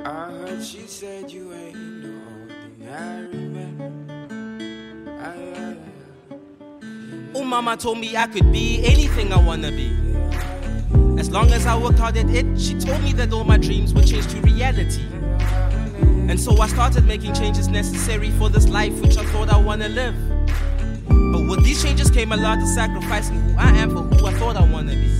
I heard she said you ain't no ordinary man. Oh, mama told me I could be anything I wanna be. As long as I work hard at it, she told me that all my dreams would change to reality. And so I started making changes necessary for this life which I thought I wanna live. But with these changes came a lot of sacrificing who I am for who I thought I wanna be.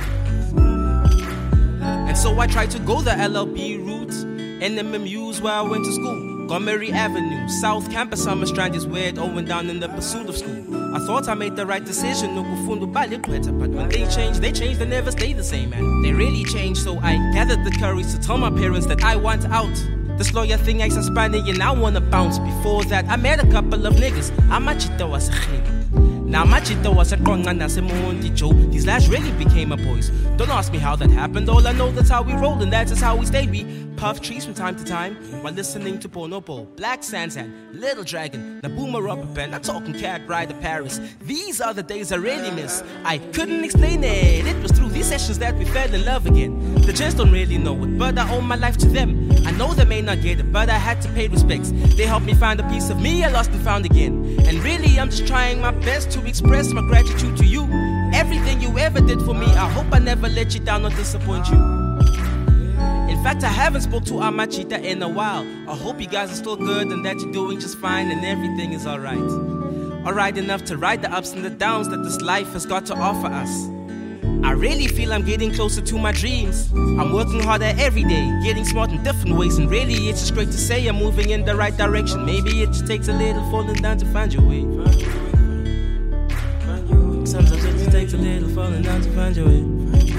And so I tried to go the LLB route, NMMU's where I went to school. Gomery Avenue, South Campus, Summer Strand is where it all went down in the pursuit of school. I thought I made the right decision, but when they change, they never stay the same, man. They really change, so I gathered the courage to tell my parents that I want out. This lawyer thing ain't Spanish and I wanna bounce. Before that, I met a couple of niggas. Amachita was a khim. Now Machita was a konga nasemundi Joe. These lads really became a boys. Don't ask me how that happened. All I know that's how we rolled and that's just how we stayed. We puff trees from time to time while listening to Bonobo, Black Sansan, Little Dragon, Nabooma Rubber Band. I'm talking Cat Rider Paris. These are the days I really miss. I couldn't explain it. It was through these sessions that we fell in love again. The gents don't really know it, but I owe my life to them. I know they may not get it, but I had to pay respects. They helped me find a piece of me I lost and found again. And really, I'm just trying my best to express my gratitude to you. Everything you ever did for me, I hope I never let you down or disappoint you. In fact, I haven't spoke to Amachita in a while. I hope you guys are still good and that you're doing just fine and everything is alright. Alright enough to ride the ups and the downs that this life has got to offer us. I really feel I'm getting closer to my dreams. I'm working harder every day, getting smart in different ways. And really, it's just great to say I'm moving in the right direction. Maybe it just takes a little falling down to find your way. Sometimes it just takes a little falling down to find your way.